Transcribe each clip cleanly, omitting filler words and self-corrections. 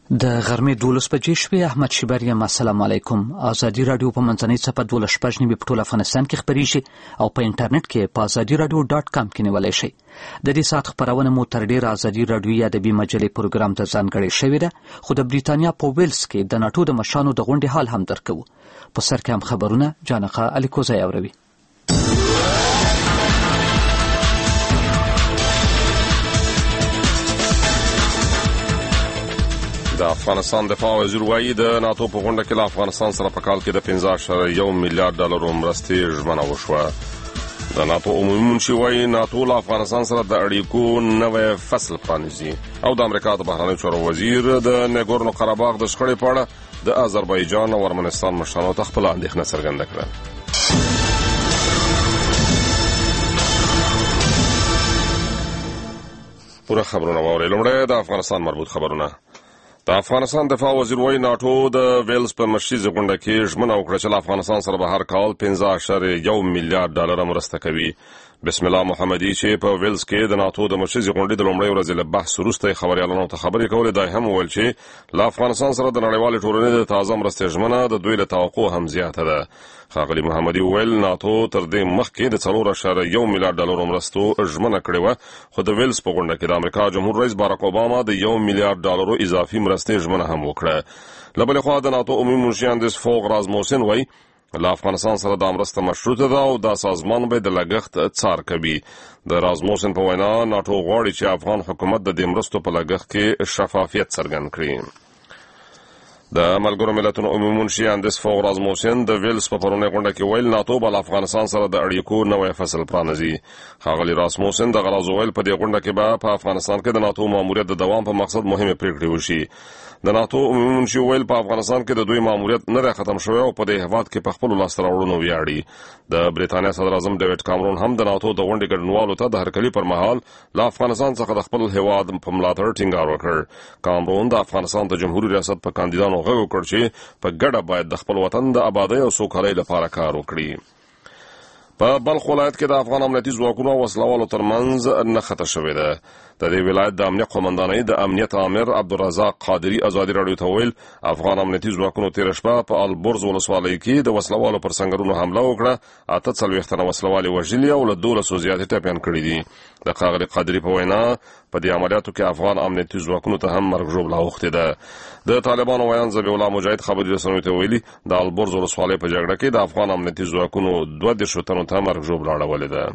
د غرمې 12 بجې شوې. احمد شیبر یم. السلام علیکم. ازادي رادیو په منځنۍ صفحه 12 نیمې په ټول افغانستان کې خپریږي او په انټرنیټ کې په azadiradio.com کې نیولای شئ. د دې ساعت خبرونه مو تر ډیره ازادي رادیو ادبي مجلې پروګرام ته ځانګړې شوې ده، خو د بریتانیا په ویلز کې د ناتو د مشرانو د غونډې حال هم درکوو. په سر کې هم خبرونه جانقه الیکوزی اوروي. د افغانستان دفاع وزیر وایي د ناتو په غونډه کې له افغانستان سره په کال کې د 15.1 میلیارډ ډالرو مرستې ژمنه وشوه. د ناتو عمومي منشي وایي ناتو له افغانستان سره د اړیکو نوی فصل پرانیزي. او د امریکا د بهرنیو چارو وزیر د نګورنو قرهباغ د شخړې په اړه د آذربایجان او ارمنستان مشرانو ته خپله اندېښنه څرګنده کړه. پوره خبرونه واورئ. لومړی د افغانستان مربوط خبرونه. د افغانستان دفاع وزیر وایي ناتو د ویلز په مشریزه غونډه کې ژمنه وکړه چې له افغانستان سره به هر کال 15.1 میلیارډ ډالر مرسته کوي. بسم الله محمدي چې په ویلز کې د ناتو د مشریزه غونډې د لومړۍ ورځې له بحث وروسته خبريالانو ته خبرې کولې، دا هم وویل چې له افغانستان سره د نړیوالې ټولنې د تازه مرستې ژمنه د دوی له توقع هم زیاته ده. ښاغلي محمدي وویل ناتو تر دې مخکې د 4.1 میلیارډ ډالرو مرستو ژمنه کړې وه، خو د ویلز په غونډه کې د امریکا جمهور رئیس باراک اوباما د 1 میلیارډ ډالرو اضافي مرستې ژمنه هم وکړه. له بلې خوا د ناتو عمومي منشي اندیس فوغ رازموسن وایي له افغانستان سره دا مرسته مشروطه ده او دا سازمان به د لګښت څار کوي. د رازموسن په وینا ناتو غواړي چې افغان حکومت د دې مرستو په لګښت کې شفافیت څرګند کړي. د ملګرو ملتونو عمومي منشي اندیس فوغ رازموسن د ویلز په پرونۍ غونډه کې ویل ناتو به له افغانستان سره د اړیکو نوی فصل پرانیزي. ښاغلي رازموسن د غراض ویل په دې غونډه کې به په افغانستان کې د ناتو ماموریت د دوام په مقصد مهمه پریکړې وشي. د ناتو عمومي منشي ویل په افغانستان کې د دوی ماموریت نه دی ختم شوی او په دې هیواد کې په خپلو لاسته راوړنو ویاړي. د بریتانیا صدر اعظم ډیوډ کامرون هم د ناتو د غونډې ګډونوالو ته د هرکلي پر مهال له افغانستان څخه د خپل هیواد په ملاتړ ټینګار وکړ. کامرون د افغانستان د جمهوریت ریاست په کاندیدانو غږ وکړ چې په ګډه باید د خپل وطن د آبادۍ او سوکالۍ لپاره کار وکړي. په بلخ ولایت کې د افغان امنیتي ځواکونو او وسلوالو ترمنځ نښته شوې ده. د دې ولایت د امنیت قومندانۍ د امنیت امر عبدالرزاق قادری ازادي راډیو ته ویل افغان امنیتي ځواکونو تېره شپه په البرز ولسوالۍ کې د وسلوالو پر سنګرونو حمله وکړه، 48 تنه وسلوال وژلي او له 1200 زیاتې ټپیان کړي دي. د ښاغلي قادری په وینا په دې عملیاتو کې افغان امنیتي ځواکونو ته هم مرګ ژوبله اوښتې ده. د طالبانو ویان ذبیح الله مجاهد خبري رسنیو ته ویلي د البرز ولسوالۍ په جګړه کې د افغان امنیتي ځواکونو 22 تنو ته مرګ ژوبله اړولې ده.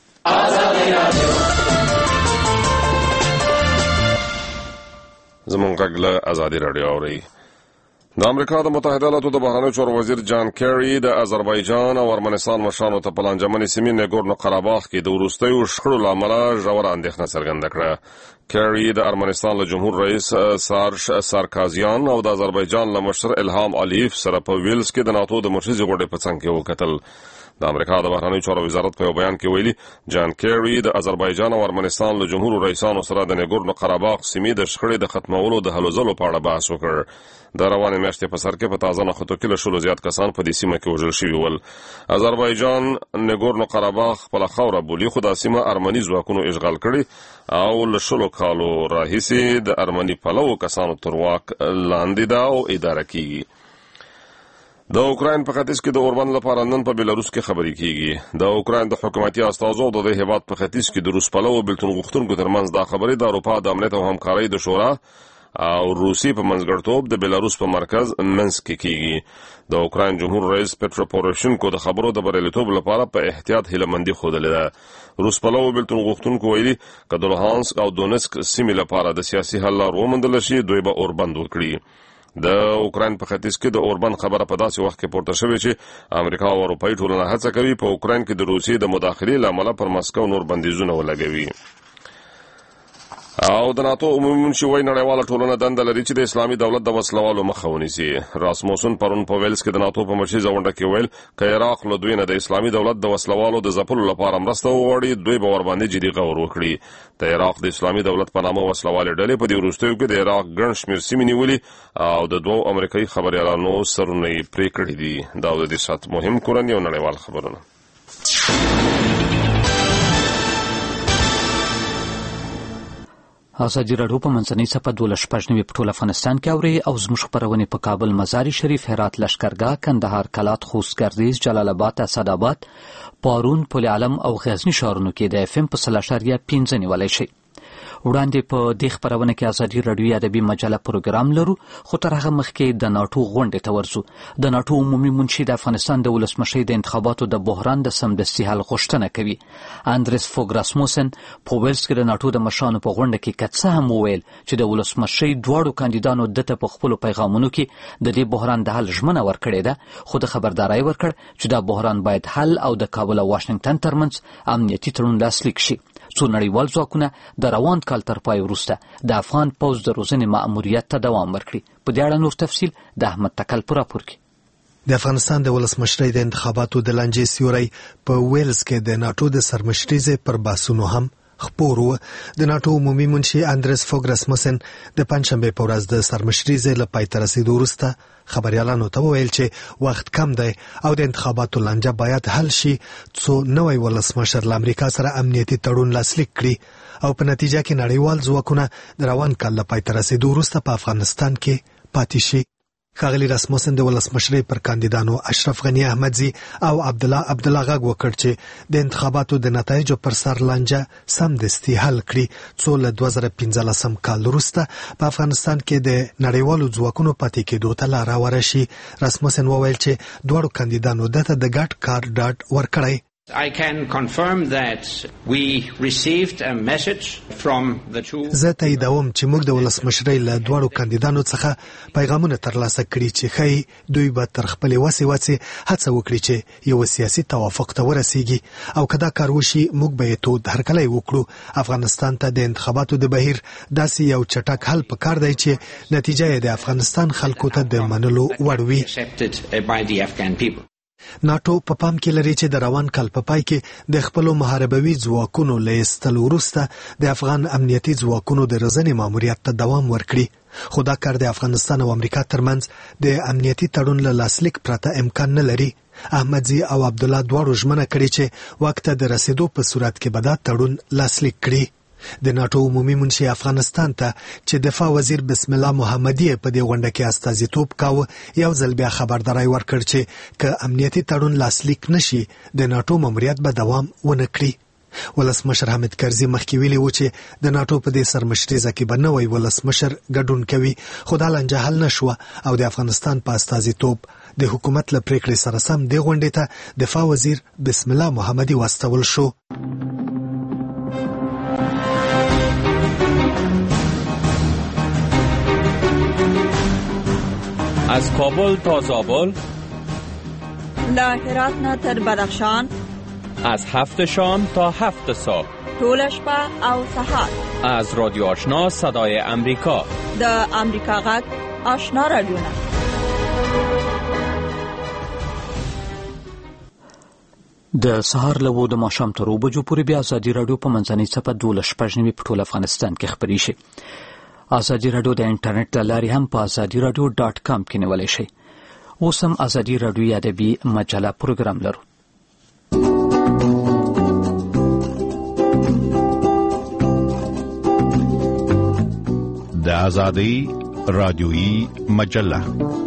زمونږ غږ له ازادي راډیو اورئ. د امریکا د متحده ایالاتو د بهرنیو چارو وزیر جان کیری د آذربایجان او ارمنستان مشرانو ته په لانجمنې سیمې نګورنو قرهباغ کې د وروستیو شخړو له امله ژوره اندېښنه څرګنده کړه. کیری د ارمنستان له جمهور رئیس سارش سارکازیان او د آذربایجان له مشر الهام الیف سره په ویلز کې د ناتو د مشرزې غونډې په څنګ کې وکتل. د امریکا د بهرنیو چارو وزارت په یو بیان کې ویلي جان کیری د آذربایجان او ارمنستان له جمهور رئیسانو سره د نګورنو قرهباغ سیمې د شخړې د ختمولو د هلو ځلو په اړه بحث وکړ. د روانې میاشتې په سر کې په تازه نښتو کې له 100 زیات کسان په دې سیمه کې وژل شوي ول. آذربایجان نګورنو قرهباغ خپله خاوره بولي، خو دا سیمه ارمني ځواکونو اشغال کړې او له 100 کالو راهیسې د ارمني پلوو کسانو تر واک لاندې ده او اداره کیږي. د اوکراین په ختیځ کې د اوربند لپاره نن په بیلاروس کې خبرې کیږي. د اوکراین د حکومتي استازو د دې هیواد په ختیځ کې د روس پلوو بلتون غوښتونکو ترمنځ دا خبرې د اروپا د امنیت او همکارۍ د شورا او روسي په منځګړیتوب د بیلاروس په مرکز منسک کې کیږي. د اوکراین جمهور رئیس پټرو پوروشینکو د خبرو د بریالیتوب لپاره په احتیاط هیلهمندي ښودلې ده. روس پلوو بلتون غوښتونکو ویلي که د لوهانسک او دونسک سیمې لپاره د سیاسي حل لار وموندل شي دوی به اوربند وکړي. د اوکراین په ختیځ کې د اوربند خبره په داسې وخت کې پورته شوې چې امریکا او اروپایي ټولنه هڅه کوي په اوکراین کې د روسیې د مداخلې له امله پر مسکو نور بندیزونه ولګوي. او د ناتو عمومي منشي وایي نړیواله ټولنه دنده لري چې د اسلامي دولت د وسلوالو مخه ونیسي. راسموسن پرون په ویلز کې د ناتو په مشریزه غونډه کې ویل که عراق له دوی نه د اسلامي دولت د وسلوالو د ځپلو لپاره مرسته وغواړي دوی به ورباندې جدي غور وکړي. د عراق د اسلامي دولت په نامه وسلوالې ډلې په دې وروستیو کې د عراق ګڼ شمېر سیمې نیولي او د 2 امریکایي خبریالانو سرونه یې پرې کړي دي. دا د دې ساعت مهم کورني او نړیوال خبرونه. ازادي راډیو په منځنۍ صفحه 12 په ټول افغانستان کې اوري او زموږ خبرونه په کابل، مزار شریف، هرات، لشکرګاه، کندهار، کلات، خوست، ګردیز، جلال آباد، اسداباد، پارون، پل علم او غزنی ښارونو کې د FM په 0.5 نیولای شي. وړاندې په دې خبرونه کې ازادي راډیو ادبي مجله پروګرام لرو، خو تر هغه مخکې د ناټو غونډې ته ورځو. د ناټو عمومي منشي د افغانستان د ولسمشۍ د انتخاباتو د بحران د سمدستي حل غوښتنه کوي. اندریس فوګ راسموسن په ویلز کې د ناټو د مشرانو په غونډه کې کڅه هم وویل چې د ولسمشۍ دواړو کاندیدانو دته په خپل پیغامونو کې د دې بحران د حل ژمنه ورکړې ده، خو د خبرداري ورکړ چې دا بحران باید حل او د کابل او واشنگټن ترمنځ امنیتي تړون لاسلیک شي. څو نړیوال ځواکونه د روان کال تر پای وروسته د افغان پوځ د روزنې مأموریت ته دوام ورکړي. په دې اړه نور تفصیل د احمد تکل په راپور کې. د افغانستان د ولسمشرۍ د انتخاباتو د لانجې سیوری په ویلز کې د ناټو د سرمشرۍ پر باسونو هم خپور و. د ناټو عمومي منشي اندریس فوګ راسموسن د پنځشنبه په ورځ د سرمشرۍ له پای ته رسیدو وروسته خبريالانو ته وویل چې وخت کم دی او د انتخاباتو لانجه باید حل شي څو نوی ولسمشر له امریکا سره امنیتي تړون لاسلیک کړي او په نتیجه کې نړیوال ځواکونه د روان کال له پای ته رسیدو وروسته په افغانستان کې پاتې شي. ښاغلي راسموسن د ولسمشرۍ پر کاندیدانو اشرف غنی احمدزي او عبدالله غږ وکړ چې د انتخاباتو د نتایجو پر سر لانجه سمدستي حل کړي څو له 2015 کال وروسته په افغانستان کې د نړیوالو ځواکونو پاتې کېدو ته لاره ورشي. راسموسن وویل چې دواړو کاندیدانو دته د ګډ کار ډاډ ورکړی. I can confirm that we received a message from the two. زه تاییدوم چې موږ د ولسمشرۍ له دواړو کاندیدانو څخه پیغامونه ترلاسه کړي چې ښایي دوی به تر خپلې وسې هڅه وکړي چې یو سیاسي توافق ته ورسیږي او که دا کار وشي موږ به یې تود هرکلی وکړو. افغانستان ته د انتخاباتو د بهیر داسې یو چټک حل پکار دی چې نتیجه یې د افغانستان خلکو ته د منلو وړ وي. ناټو په پام کې لري چې د روان کال په پای کې د خپلو محاربوي ځواکونو له ایستلو وروسته د افغان امنیتي ځواکونو د روزنې ماموریت ته دوام ورکړي، خو دا کار د افغانستان او امریکا ترمنځ د امنیتي تړون له لاسلیک پرته امکان نه لري. احمدزي او عبدالله دواړو ژمنه کړې چې وخت ته د رسیدو په صورت کې به دا تړون لاسلیک کړي. د ناټو عمومي منشي افغانستان ته چې دفاع وزیر بسم الله محمدي په دې غونډه کې استازیتوب کاوه یو ځل بیا خبرداري ورکړ چې که امنیتي تړون لاسلیک نشي د ناټو ماموریت به دوام ونه کړي. ولسمشر حامد کرزي مخکې ویلي و چې د ناټو په دې سرمشرۍ کې به نوی ولسمشر ګډون کوي، خو دا لانجه حل نشوه او د افغانستان په استازیتوب د حکومت له پریکړې سره سم دې غونډې ته دفاع وزیر بسم الله محمدي واستول شو. از کابل تا زابل، له هرات نه تر بدخشان، از 7 شام تا 7 صبح، ټوله شپه او سهار، از رادیو آشنا صدای امریکا، د امریکا غږ آشنا رادیو نه. د سهار له 2 د ماښام تر 2 بجو پورې بیا ازادي راډیو په منځنۍ صفحه 12 په ټول افغانستان کې خبري شي. ازادي راډیو د انټرنیټ له لارې هم په azadiiradio.com کې نیولای شئ. اوس هم ازادي راډیو ادبي مجله پروګرام لرو. د ازادي راډیوي مجله.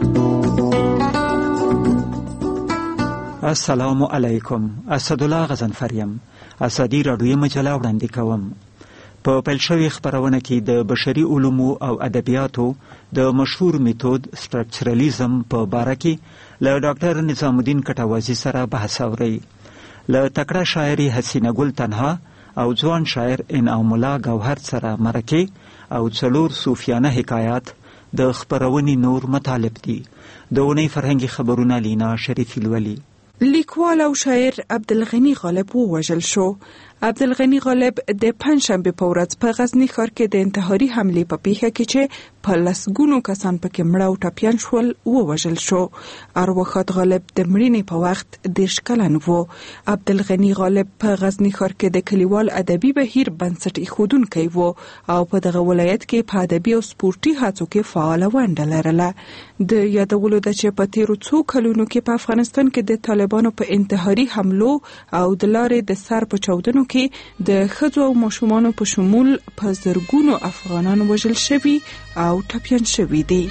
السلام علیکم. اسدالله غزنفریم ازادي راډیوي مجله وړاندې کوم. په پیل شوی خبرونه کې د بشري علومو او ادبیاتو د مشهور میتود سټرکچرلیزم په باره کې له ډاکټر نظام الدین کټوازی سره بحث اوري. له تکړه شاعري حسینه ګل تنها او ځوان شاعر انعام الله گوهر سره مرکه او څلور صوفیانه حکایات د خبرونې نور مطالب دي. د اونۍ فرهنګي خبرونه لینا شریفی لولي. لیکوال او شاعر عبدالغنی غالب ووژل شو. عبدالغنی غالب د پنځشنبه په ورځ په غزنی ښار کې د انتحاري حملې په پیښه کې چې په لسګونو کسان پکې مړه او ټپیان شول ووژل شو. ارواښاد غالب د مړینې په وخت 10 کلن و. عبدالغنی غالب په غزنی ښار کې د کلیوال ادبي بهیر بنسټ ایښودونکی و او په دغه ولایت کې په ادبي او سپورتي هڅو کې فعاله ونډه لرله. د یادولو ده چې په تیرو څو کلونو کې په افغانستان کې د طالبانو په انتحاري حملو او د لارې د سر په چاودنو کې د ښځو او ماشومانو په شمول په زرګونو افغانان وژل شوي او ټپیان شوي دي.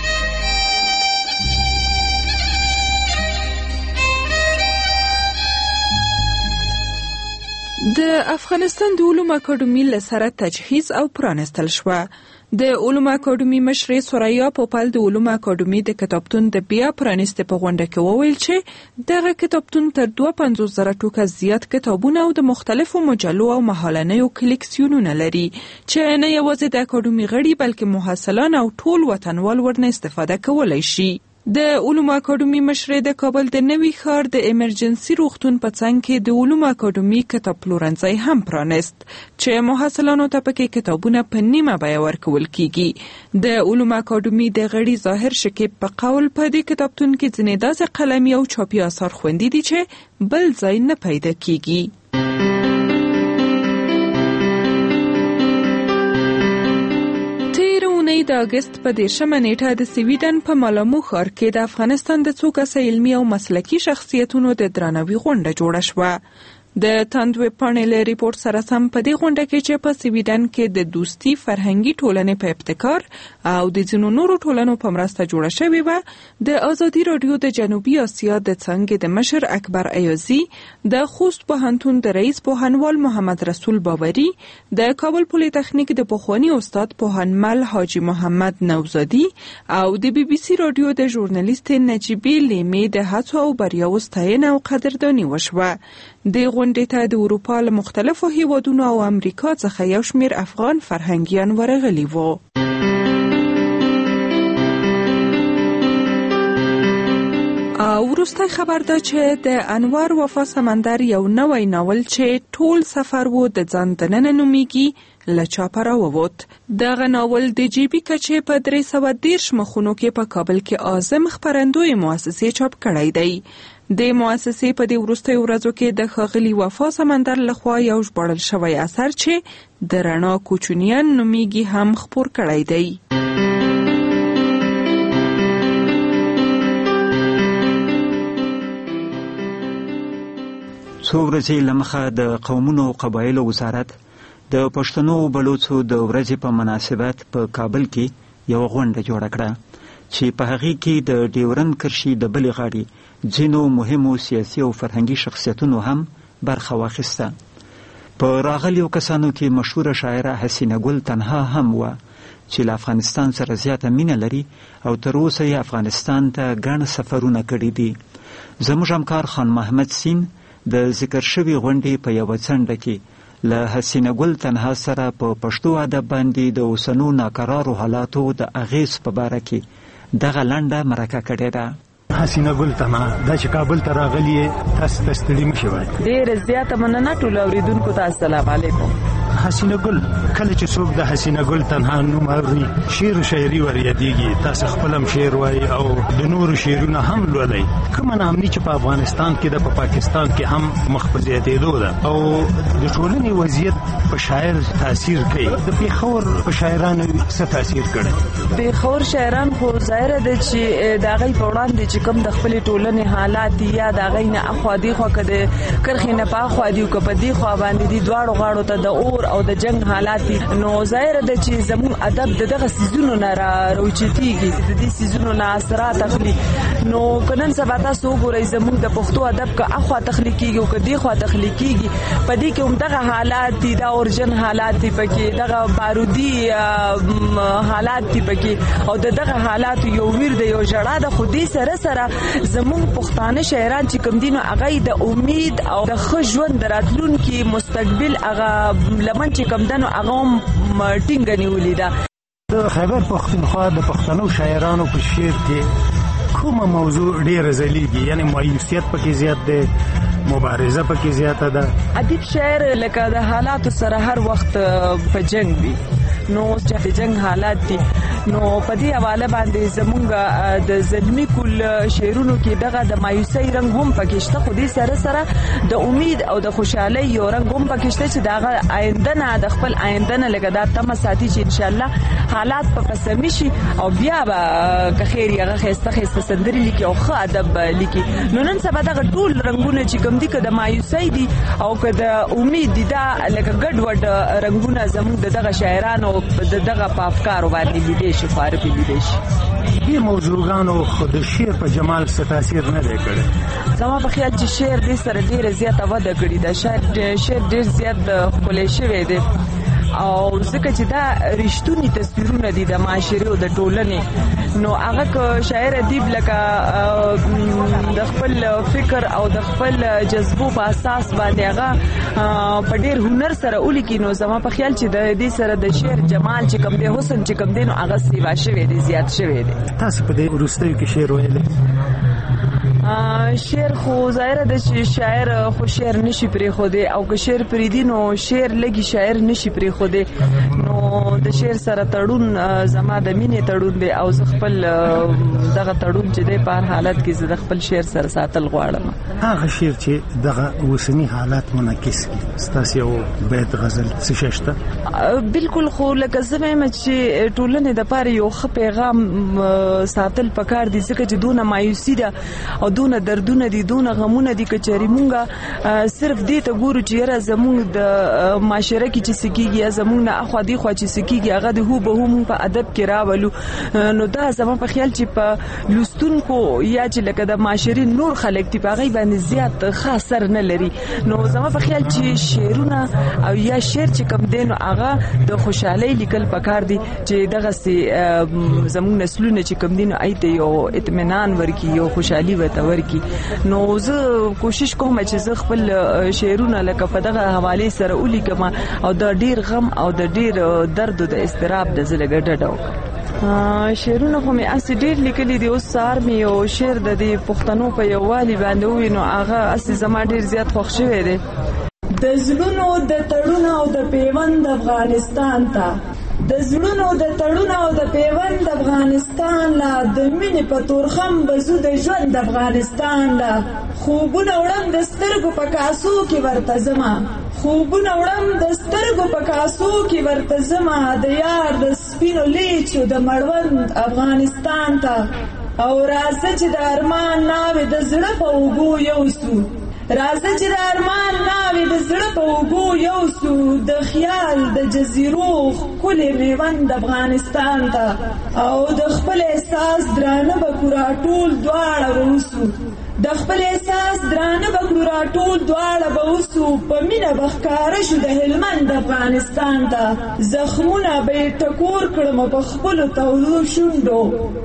د افغانستان د علومو اکاډمي له سره تجهیز او پرانستل شوه. د علومو اکاډمي مشرې سوریا پوپل د علومو اکاډمي د کتابتون د بیا پرانستې په غونډه کې وویل چې دغه کتابتون تر 52,000 ټوکه زیات کتابونه او د مختلفو مجلو او مهالنیو کلیکسیونونه لري چې نه یوازې د اکاډمي غړي بلکې محصلان او ټول وطنوال ورنه استفاده کولی شي. د علومو اکاډمي مشرې د کابل د نوي ښار د ایمرجنسي روغتون په څنګ کې د علومو اکاډمي کتاب پلورنځی هم پرانست چې محصلانو ته پکې کتابونه په نیمه بیه ورکول کیږي. د علومو اکاډمي د غړي ظاهر شکیب په قول په دې کتابتون کې ځینې داسې قلمي او چاپي آثار خوندي دي چې بل ځای نه پیدا کیږي. د اگست په 10 نیټه د سویډن په مالامو ښار کې د افغانستان د څو کسه علمي او مسلکي شخصیتونو د درناوي غونډه جوړه شوه. د تاندوی پانل ریپورت سره سم په دې غونډه کې چې په سویډن کې د دوستي فرهنګي ټولنې په ابتکار او د ځینو نورو ټولنو په مرسته جوړه شوې وه، د ازادي رادیو د جنوبي اسیا د څنګه د مشر اکبر ایازي، د خوست پوهنتون د رئیس پوهنوال محمد رسول باوري، د کابل پولی تخنیک د پخوانی استاد پوهنمل حاجی محمد نوزادي او د بي بي سي رادیو د ژورنالیست نجیبی لیمې د هڅو او بریاوو ستاینه او قدرداني وشوه. د غونډې ته د اروپا له مختلفو هیوادونو او امریکا څخه یو شمیر افغان فرهنګیان ورغلي وو. او وروستی خبر ده چې د انوار وفا سمندر یو نوی ناول چې ټول سفر وو د ځان دننه نومیږي له چاپه راووت. دغه ناول د جیبي کچې په 310 مخونو کې په کابل کې اعظم خپرندوی مؤسسې چاپ کړی دی. د مؤسسې په دې وروستیو ورځو کې د ښاغلي وفا سمندر لخوا یو ژباړل شوی اثر چې د رڼا کوچنیان نومیږي هم خپور کړی دی. څو ورځې لمخه د قومونو او قبایلو وزارت د پښتنو او بلوڅو د ورځې په مناسبت په کابل کې یو غونډه جوړه کړه چې په هغې کې د ډیورند کرښې د بلې غاړې ځینو مهمو سیاسي او فرهنګي شخصیتونو هم برخه واخیسته. په راغلیو کسانو کې مشهوره شاعره حسینه ګل تنها هم وه چې له افغانستان سره زیاته مینه لري او تر اوسه یې افغانستان ته ګڼ سفرونه کړي دي. زموږ همکار خان محمد سین د ذکر شوي غونډې په یوه څنډه کې له حسینه ګل تنها سره په پښتو ادب باندې د اوسنو ناکرارو حالاتو د اغیز په باره کې دغه لنډه مرکه کړې ده. حسینه ګل تنها دا چې کابل ته راغلی یې تاسو ته ستړي مه شوئ. ډېره زیاته مننه ټولو اورېدونکو ته. السلام علیکم. حسینه ګل کله چې څوک د حسینه ګل تنها نوم اوري شعر و شاعري ور یادېږي. تاسو خپل هم شعر وایي او د نورو شعرونه هم لولئ. کومه ناامني چې په افغانستان کې ده په پاکستان کې هم مخ په زیاتېدو ده او د ټولنې وضعیت په شاعر تاثیر کوي. د پېښور په شاعرانو څه تاثیر کړی؟ پېښور شاعران خو ظاهره ده چې د هغوی په وړاندې چې کوم د خپلې ټولنې حالات یا د هغوی نه اخوا دېخوا که د کرښې نه په اخوا دي او که په دې خوا باندې دي دواړو غاړو ته د اور او د جنگ حالات دي، نو ظاهره ده چې زموږ ادب د دغه سیزونو نه راوچتېږي، د دې سیزونو نه اثرات اخلي. نو که نن سبا تاسو وګورئ زموږ د پښتو ادب که اخوا تخلیقېږي او که دې خوا تخلیقېږي په دې کې همدغه حالات دي، دا اورجن حالات دي پکې، دغه بارودي حالات دي پکې او د دغه حالاتو یو ویر دی یو ژړا ده. خو دې سره سره زموږ پښتانه شاعران چې کوم دي نو هغوی د امید او د ښه ژوند د راتلونکي مستقبل هغه لمن چې کوم ده نو هغه هم ټینګه نیولې ده. د خیبر پښتونخوا د پښتنو شاعرانو په شعر کې کومه موضوع ډېره ځلیږي؟ یعنی مایوسیت پکې زیات دی، مبارزه پکې زیاته ده. ادیب شاعر لکه د حالاتو سره هر وخت په جنگ وي، نو چې جنگ حالات دي نو په دې حواله باندې زمونږ د زلمی کول شعرونو کې دغه د مایوسۍ رنگ هم پکې شته خو دې سره سره د امید او د خوشحالۍ یو رنگ هم پکې شته چې دغه آینده نه د خپل آینده نه لګا د تمه ساتي چې ان شاء الله حالات په پسمي شي او بیا به که خیر یې هغه خسته سندري لیکي او ښه ادب لیکي. نو نن سبا دغه ټول رنگونه چې کوم دي که د مایوسۍ دي او که د امید دي دا لکه ګډ وډ رنگونه زموږ دغه شاعرانو دغه په افکارو باندې لیدې شي فارغ لیدې شي. دې موضوعګانو خو د شعر په جمال څه تاثیر نه دی کړی؟ زما په خیال چې شعر دې سره ډېره زیاته وده کړې ده. شعر ډېر زیات ښکلی شوی دی او ځکه چې دا رښتونی تصویرونه دي د معاشرې او د ټولنې نو هغه که شاعر ادیب لکه د خپل فکر او د خپل جذبو په اساس باندې هغه په ډېر هنر سره ولیکي نو زما په خیال چې د دې سره د شعر جمال چې کوم دی حسن چې کوم دی نو هغه سیوا شوی دی زیات شوی دی. تاسو په دې وروستیو کې شعر ویلی؟ شعر خو ظاهره ده چې شاعر خو شعر نشي پرېښودی او که شعر پرېږدي نو شعر لږی شاعر نشي پرېښودی نو د شعر سره تړون زما د مینې تړون دی او زه خپل دغه تړون چې دی په هر حالت کې زه د خپل شعر سره ساتل غواړم. هغه شعر چې دغه اوسني حالات منعکس کړي ستاسو یو بیت غزل څه شته؟ بالکل خو لکه زه وایم چې ټولنې دپاره یو ښه پیغام ساتل پکار دي ځکه چې دونه مایوسي ده او دونه دردونه دي دونه غمونه دي که چېرې مونږ صرف دې ته ګورو چې یاره زمونږ د معاشره کې چې څه کېږي یا زمونږ نه اخوا دیخوا چې څه کېږي هغه د هو به هو مونږ په ادب کې راولو نو دا زما په خیال چې په لوستونکو یا چې لکه د معاشرې نور خلک دي په هغې باندې زیات ښه اثر نه لري نو زما په خیال چې شعرونه او یا شعر چې کوم دی نو هغه د خوشحالۍ لیکل پکار دي چې دغسې زمونږ نسلونه چې کوم دي نو هغې ته یو اطمینان ورکړي یو خوشحالي ورته ورکړي. نو زه کوشش کوم چې زه خپل شعرونه لکه په دغه حوالې سره ولیکم او د ډیر غم او د ډیر درد او د اضطراب د زه لږه ډډه وکړم. شعرونه خو مې هسې ډېر لیکلي دي. اوس سهار مې یو شعر د دې پښتنو په یووالي باندې ووي نو هغه هسې زما ډېر زیات خوښ شوی دی. د زړونو د تړون او د پیوند افغانستان ته د زړونو د تړون او د پیوند افغانستان لا د مینې په تورخم بزو د ژوند افغانستان لا خوبونه وړم د سترګو په کاسو کې ورته زما خوبونه وړم د سترګو په کاسو کې ورته زما د یار د سپینو لیچو د مړوند افغانستان ته او راځه چې د ارمان ناوې د زړه په اوږو یوسو راځه چې د ارمان ناوې د زړه په اوږو یوسو د خیال د جزیرو ښکلې میوند افغانستان ته او د خپل احساس درانه بکو راټول دواړه به وسو د خپل احساس درانه بکو راټول دواړه به وسو په مینه به ښکاره شو د هلمند افغانستان ته زخمونه به یې ټکور کړم په خپلو تودو شونډو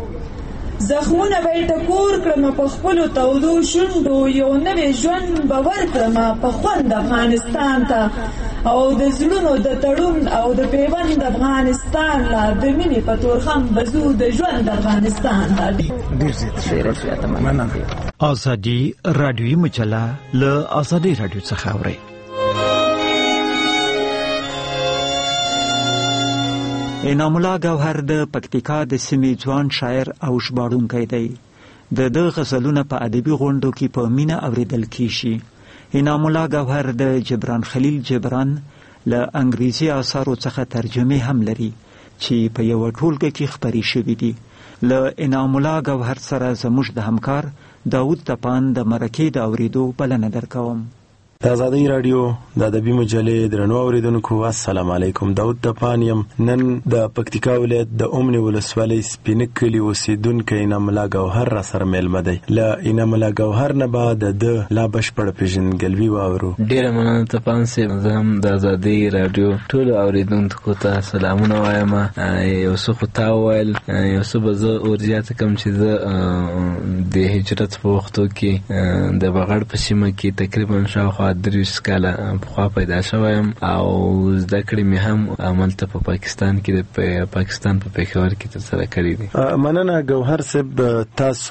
زخمونه به یې ټکور کړم په خپلو تودو شونډو یو نوی ژوند به ورکړم په خوند افغانستان ته او د زړونو د تړون او د پیوند افغانستان لا د مینې په تورخم بزو د ژوند افغانستان ته. ډېر زیات مننه. ازادي رادیوي مجله له ازادي رادیو څخه اورئ. انعام الله گوهر د پکتیکا د سیمې ځوان شاعر او ژباړونکی دی. د غزلونه په ادبي غونډو کې په مینه اوریدل کیږي. انعام الله گوهر د جبران خلیل جبران له انګریزي آثارو څخه ترجمه هم لري چې په یو ټولګه کې خبري شوې دي. له انعام الله گوهر سره زموږ د همکار داود تپان د مرکې د اوریدو بلنه درکوم. د آزادۍ رادیو د ادبي مجلې درنو اوریدونکو السلام علیکم. داود تپان یم. نن د پکتیکا ولایت د اومنې ولسوالۍ سپینه کلي اوسیدونکی انعام الله گوهر را سره میلمه دی. له انعام الله گوهر نه به د ده لا بشپړه پیژندګلوي واورو. ډېره مننه تپان صاحب. زه هم د آزادۍ رادیو ټولو اوریدونکو ته سلامونه وایم. یو څه خو تا وویل یو څه به زه ورزیاته کړم چې زه د هجرت په وختو کې د بغړ په سیمه کې تقریبا شاوخوا 30 کاله پخوا پیدا شویم او زده کړې مې هم عملته په پاکستان کې د پاکستان په پېښور کې ترسره کړې دي. مننه گوهر صاحب. تاسو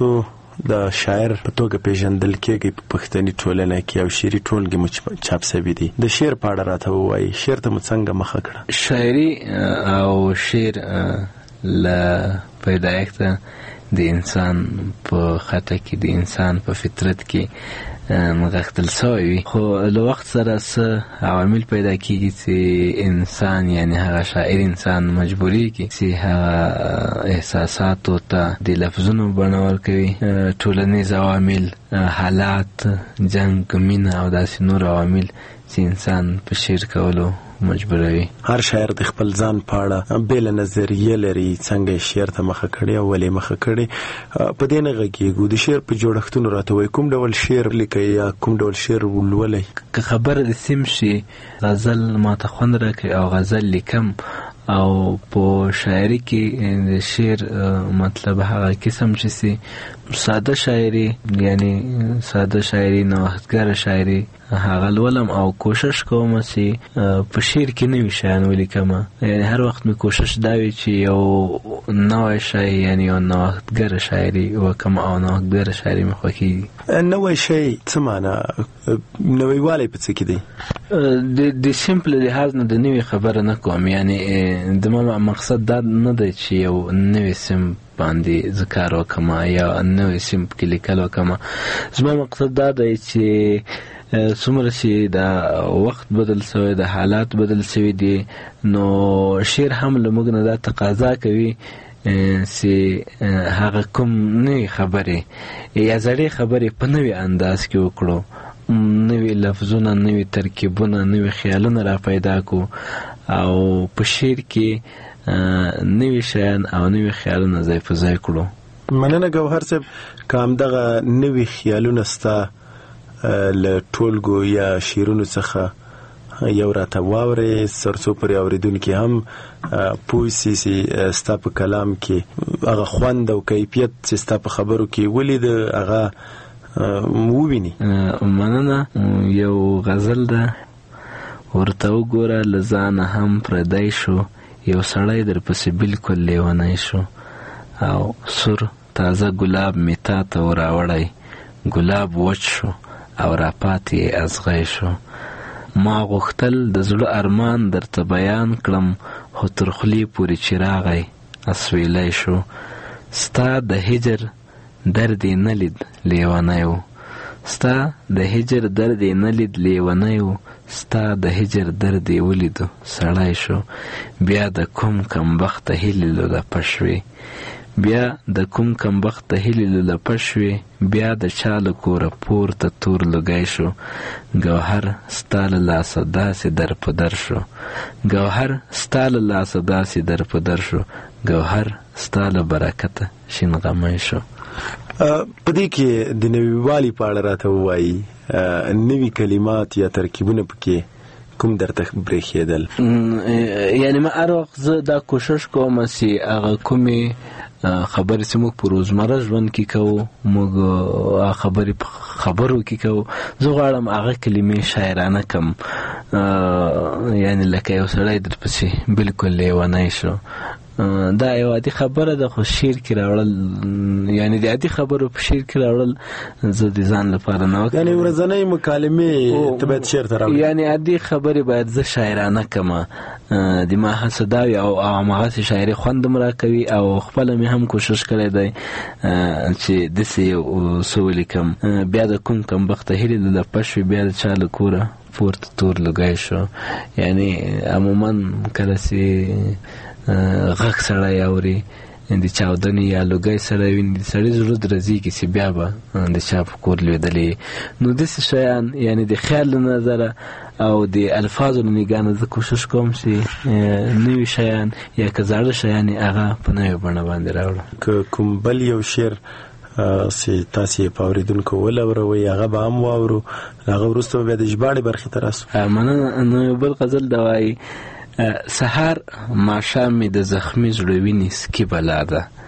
د شاعر په توګه پیژندل کېږي په پښتني ټولنه کې او شعري ټولګې مو چاپ شوي دي. د شعر په اړه راته ووایي، شعر ته مو څنګه مخه کړه؟ شاعري او شعر له پیدایښته د انسان په خطه کې، د انسان په فطرت کې مغختل شوی وي، خو له وخت سره څه عوامل پیدا کېږي چې انسان یعنی هغه شاعر انسان مجبوري کی چې هغه احساساتو ته د لفظونو بڼه ورکوي. ټولنیز عوامل، حالات، جنگ، مینه او داسې نور عوامل چې انسان په شعر کولو مجبوروي. هر شاعر د خپل ځان په اړه بیل نظریه لري، څنګه شعر ته مخه کړي او ولې مخه کړي. په دې نه غږیږو د شعر په جوړښتونو راته وایي کوم ډول شعر لیکي یا کوم ډول شعر ولولئ؟ که خبره د سیم شي، غزل ماته خوند راکوي او غزل لیکم، او په شاعري کې د شعر مطلب هغه قسم چې سي ساده شاعري، یعنی ساده شاعري، نوښتګره شاعري هغه لولم او کوشش کوم چې په شعر کې نوي شیان ولیکم. یعنی هر وخت مې کوشش دا وي چې یو نوی شی، یعنی یو نوښتګره شاعري وکم او نوښتګره شاعري مې خوښېږي. نوی شی څه معنا؟ نویوالی په څه کې دی؟ د سیمپل لحاظ نه د نوې خبره نه کوم، یعنی د ما مقصد دا نه دی چې یو نوې سیم باندې زه کار وکم یا نوې سیم کې لیکل وکم. زما مقصد دا دی چې څومره چې دا وخت بدل شوی، د حالات بدل شوي دي، نو شعر هم له موږ نه دا تقاضا کوي چې هغه کوم نوې خبرې یا زړې خبرې په نوې انداز کې وکړو، نوې لفظونه، نوې ترکیبونه، نوې خیالونه را پیدا کو او په شعر کې نوې شیان او نوې خیالونه ځای په ځای کړو. مننه ګوهر صاحب. که همدغه نوې خیالونه ستا له ټولګو یا شعرونو څخه یو راته واورې، ترڅو پرې اورېدونکي هم پوه سي چې ستا په کلام کې هغه خوند او کیفیت چې ستا په خبرو کې ولید هغه وویني. مننه. یو غزل ده: ورته وګوره له ځانه هم پردی شو، یو سړی در پسې بالکل لیونی شو، او سور تازه ګلاب می تا ته وراوړی، ګلاب وچ شو او را پاتې ازغی شو. ما غوښتل د زړه ارمان درته بیان کړم، خو تر خولې پورې چې راغی اسویلی شو. ستا د هجر درد یې نه لید لیونی و، ستا د هجر درد یې نه لید لیونی و، ستا د هجر درد یې ولیدو سړی شو. بیا د کوم کمبخته هیلې لولپه شوې، بیا د کوم کمبخته هیلې لولپه شوې، بیا د چا له کوره پورته تور لوګی شو. ګوهر ستا له لاسه داسې در په در شو، ګوهر ستا له لاسه داسې در په در شو، ګوهر ستا له برکته شین غمی شو. په دې کې د نویوالي په اړه راته ووایي، نوي کلمات یا ترکیبونه پکې کوم درته برېښېدل؟ یعنی ما هر وخت زه دا کوشش کوم چې هغه کومې خبرې چې موږ په روزمره ژوند کې کوو، موږ خبرې په خبرو کې کوو، زه غواړم هغه کلمې شاعرانه کم. یعنی لکه یو سړی در پسې بالکل لیونی شو، دا یو عادي خبره ده، خو شعر کې راوړل، یعنی د عادي خبرو په شعر کې راوړل زه د ځان لپاره نه وکړم. یعنی ورځنۍ مکالمې ته باید شعر ته راوړل، یعنی عادي خبرې باید زه شاعرانه کمه. د ما هڅه دا وي او هماغسې شاعري خوند م راکوي، او خپله مې هم کوشش کړی دی چې داسې یو څه ولیکم. بیا د کوم کمبخته هیلې لولپه شوې، بیا د چا له کوره پورته تور لوګی شو. یعنی عموما کله چې غږ سړی اوري، د چاودنې یا لوګی سړی ویني، د سړي زړه درزېږي چې بیا به د چا په کور لوېدلی. نو داسې شیان، یعنی د خیال له نظره او د الفاظو له نګاه نه زه کوشش کوم چې نوي شیان یا که زاړه شیان یې هغه په نوې بڼه باندې راوړم. که کوم بل یو شعر چې تاسې په اورېدونکو ولوروئ هغه به هم واورو، هغه وروسته به بیا د ژباړې برخې ته راسو. مننه. نو یو بل غزل ده وایي: سهار ماښام مې د زخمي زړه وینې سکي بلا ده،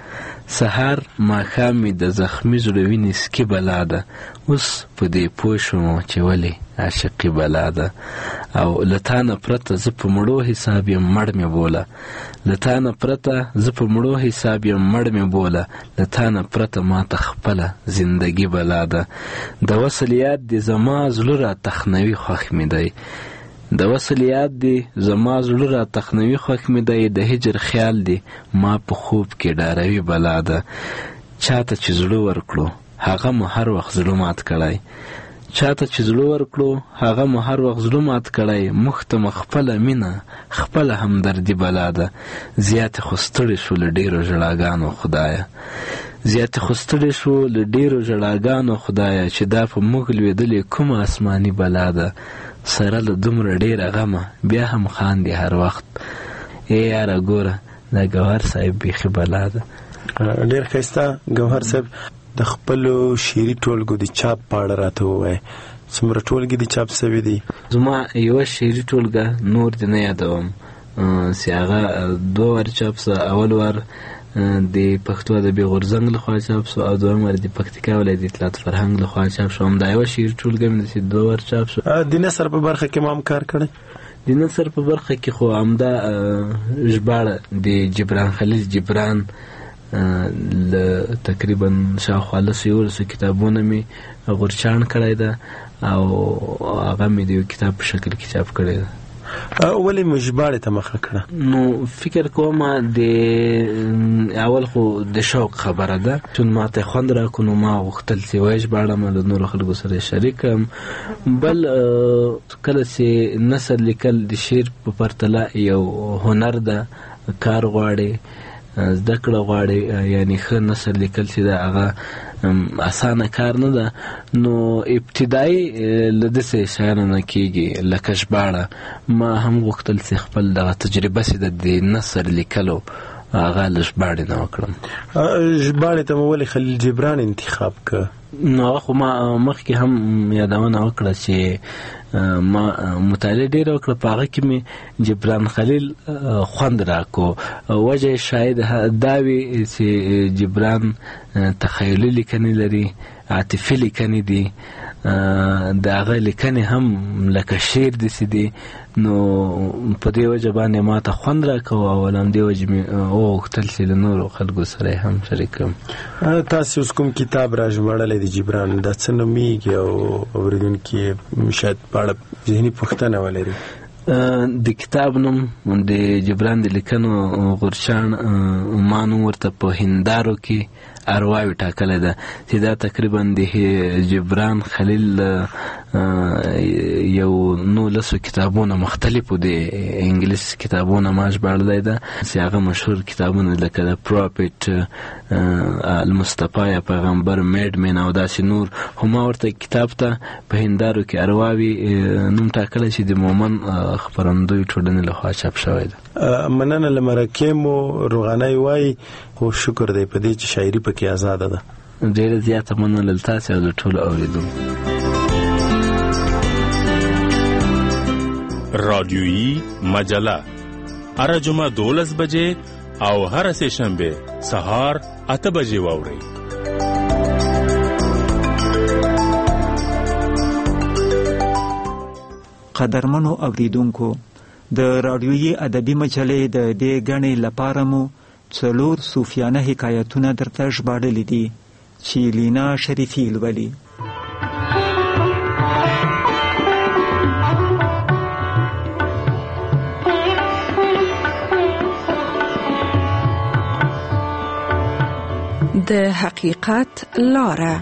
سهار ماښام مې د زخمي زړه وینې سکي بلا ده. اوس په دې پوه شوم چې ولې عاشقي بلا ده. او له تا نه پرته زه په مړو حساب یم مړ مې بوله. له تا نه پرته زه په مړو حساب یم مړ مې بوله. له تا نه پرته ما ته خپله زندګي بلا ده. د وصل یاد دې زما زړه را تخنوي خوښ مې دی. د وصل یاد دی زما زړه را تخنوي خوښ مې دی. د هجر خیال دی ما په خوب کې ډاروي بلا ده. چاته چې زړه ورکړو هغه مو هر وخت زړه مات کړی. چاته چې زړه ورکړو هغه مو هر وخت زړه مات کړی. موږ ته مو خپله مینه خپله همدردي بلا ده. زیاتې خو ستړې شو له ډېرو ژړاګانو خدایه. زیاتې خو ستړې شو له ډېرو ژړاګانو خدایه. چې دا په موږ لوېدلې کومه آسماني بلا ده. سره له دومره ډېره غمه بیا هم خاندي هر وخت. ای یاره ګوره دا ګوهر صاحب بیخي بلا ده. ډېر ښایسته ګوهر صاحب. د خپلو شعري ټولګو د چاپ په اړه راته ووایه. څومره ټولګې دي چاپ سوي دي؟ زما یوه شعري ټولګه نور دې نه یادوم چې هغه 2 وار چاپ سه. اول وار د پښتو ادبي غورځنګ لخوا چاپ سو او دویم وار د پکتیکا ولایت اطلاعات فرهنګ لخوا چاپ شو. همدا یوه شعري ټولګه مې چې 2 وار چاپ شو. د نثر په برخه کې ما هم کار کړی. د نثر په برخه کې خو همدا ژباړه د جبران خلیل جبران تقریبا شاوخوا 11 کتابونه مې غورچاڼ کړی ده او هغه مې د یو کتاب په شکل کې چاپ کړی ده. ولې مو ژباړې ته مخه کړه؟ نو فکر کوم د اول خو د شوق خبره ده. چون ما ته خوند راکو نو ما غوښتل چې وای ژباړم له نورو خلکو سره شریکم. بل کله چې نثر لیکل د شعر په پرتله یو هنر ده، کار غواړي، زده کړه غواړي. یعنی ښه نثر لیکل چې ده هغه اسانه کار نه ده. نو ابتدایي له داسې شیانو نه کېږي لکه ژباړه. ما هم غوښتل چې خپل دغه تجربه چې ده د نثر لیکلو هغه له ژباړې نه وکړم. ژباړې ته مو ولې خلیل جبران انتخاب که؟ نو هغه خو ما مخکې هم یادونه وکړه چې ما مطالعه ډېره وکړه. په هغه کې مې جبران خلیل خوند راکو. وجه شاید دا وي چې جبران تخیلي لیکنې لري، عاطفي لیکنې دي. د هغه لیکنې هم لکه شعر داسې دي. نو په دې وجه باندې ما ته خوند راکو او همدې وجې مې وغوښتل چې له نورو خلکو سره یې هم شریک کړم. تاسې اوس کوم کتاب را ژباړلی د جبران، دا څه نومیږي او اورېدونکي شاید په اړه ذهني پوښتنه ولري؟ د کتاب نوم د جبران د لیکنو غورچاڼ ما نوم ورته په هندارو کې ارواوي ټاکلی ده چې دا تقریبا د جبران خلیل یو 19 کتابونه مختلفو د انګلیس کتابونه ما ژباړلی ده چې هغه مشهور کتابونه لکه د پروفیټ، المصطفی، پیغمبر، میډمن او داسې نور. خو ما ورته کتاب ته په هندارو کې ارواوي نوم ټاکلی چې د مومن خپرندوی ټولنې لخوا چاپ شوی ده. مننه له مرکې مو روغانۍ وایي، خو شکر دی په دې چې شاعري پکې آزاده ده. ډېره زیاته مننه له تاسې او د ټولو اورېدونکو. رادیویی مجله هره جمعه 12 بجې او هره سه شنبه سهار 8 بجې واورئ. قدرمنو اوریدونکو، د رادیویی ادبي مجلې د دې غنې لپاره مو 4 صوفیانه حکایتونه درته ژباړلي دي چې لینا شریفی لولي. د حقیقت لاره.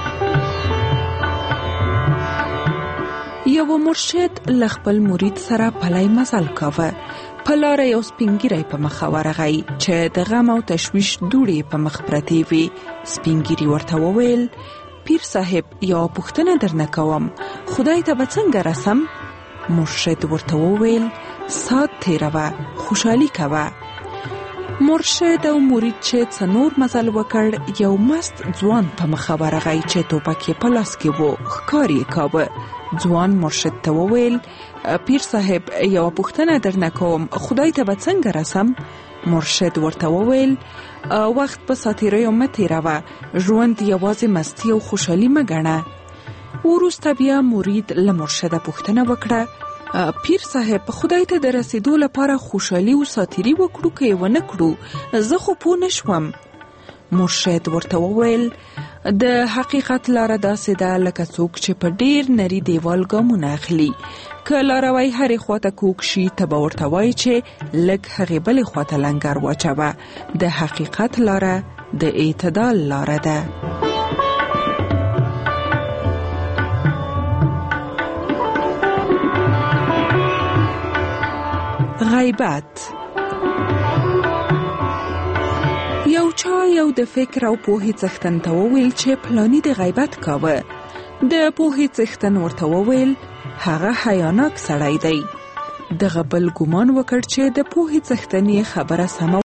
یو مرشد لخپل مرید سره پلی مزل کاوه. په لاره یو سپینګیری په مخ ورغی چې د غم او تشویش دوړې په مخ پرتې وي. سپینګیری ورته وویل: پیر صاحب، یو پوښتنه درنه کوم، خدای ته به څنګه رسم؟ مرشد ورته وویل: سات تیروه، خوشحالي کوه. مرشد او مرید چې څنور مزل وکړ، یو مست ځوان په مخ ورغی چې ټوپک یې په لاس کې و، ښکار یې کاوه. ځوان مرشد ته وویل: پیر صاحب، یو پوښتنه درنه کوم، خدای ته به څنګه رسم؟ مرشد ورته وویل وخت په ساتیریو مه تیروه، ژوند یوازې مستی او خوشحالي مه ګڼه. وروسته بیا مرید له مرشده پوښتنه وکړه پیر صاحب خدای ته د رسیدو لپاره خوشحالي او ساتیري وکړو که یې ونه کړو؟ زه خو پوه نه شوم. مرشد ورته وویل د حقیقت لاره داسې ده لکه څوک چې په ډیر نری دیوال ګامونه اخلي. که لاروی هرې خواته کوږ شي ته به ورته وایي چې لږ هغې بلې خواته لنګر واچوه. د حقیقت لاره د اعتدال لاره ده. غیبت. یو چا یو د فکر او پوهې څښتن ته وویل چې پلانی د غیبت کاوه. د پوهې څښتن ورته وویل هغه حیاناک سړی دی. دغه بل ګمان وکړ چې د پوهې څښتن یې خبره سمه